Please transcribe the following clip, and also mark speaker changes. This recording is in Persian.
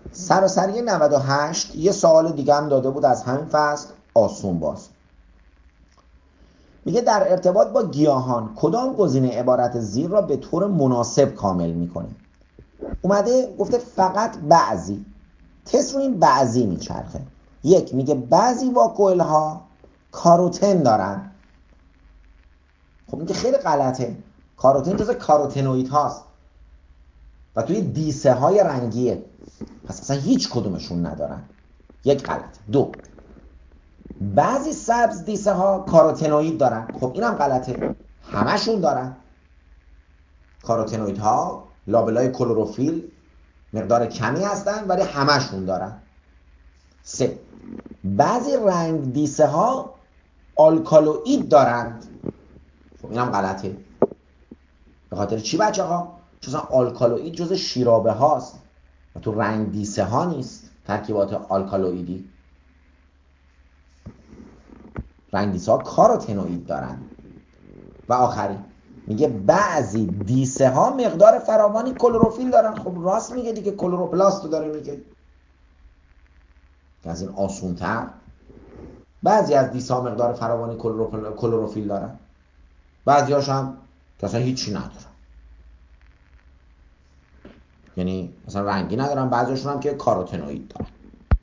Speaker 1: سراسری 98 یه سوال دیگه هم داده بود از همین فصل، آسون باز. میگه در ارتباط با گیاهان کدام گزینه عبارت زیر را به طور مناسب کامل میکنه؟ اومده گفته فقط بعضی. تست رو این بعضی میچرخه. یک، میگه بعضی واکوئل ها کاروتن دارن. خب این که خیلی غلطه. کاروتن جز کاروتنوئید هاست و توی دیسه های رنگیه، پس اصلا هیچ کدومشون ندارن. یک، غلطه. دو، بعضی سبز دیسه ها کاروتنوئید دارن. خب اینم غلطه، همشون دارن. کاروتنوئید ها لابلای کلروفیل مقدار کمی هستن ولی همشون دارن. سه، بعضی رنگ دیسه ها آلکالوئید دارند. خب اینم غلطه. به خاطر چی بچه ها؟ چون آلکالوئید جز شیرابه هاست و تو رنگ دیسه ها نیست ترکیبات آلکالوئیدی. رنگ دیسه ها کاروتنوئید دارن. و آخری میگه بعضی دیسه ها مقدار فراوانی کلروفیل دارن. خب راست میگه دیگه، کلروپلاست رو داره میگه. از این آسون تر، بعضی از دیسه ها مقدار فراوانی کلروفیل دارن، بعضی هاش هم که اصلا هیچی ندارن، یعنی مثلا رنگی ندارن، بعضی هاشون هم که کاروتنوئید دارن.